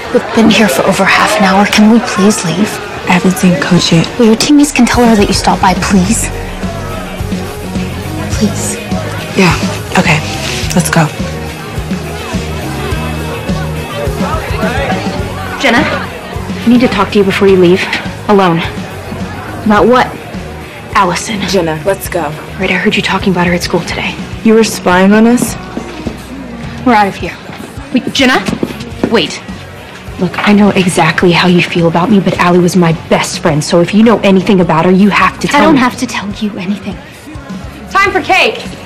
We've been here for over half an hour. Can we please leave? I haven't seen Coach yet. Well, your teammates can tell her that you stopped by, please. Please. Yeah, okay. Let's go. Jenna, I need to talk to you before you leave. Alone. About what? Allison. Jenna, let's go. Right, I heard you talking about her at school today. You were spying on us? We're out of here. Wait, Jenna? Wait. Look, I know exactly how you feel about me, but Allie was my best friend, so if you know anything about her, you have to tell me. I don't have to tell you anything. Time for cake!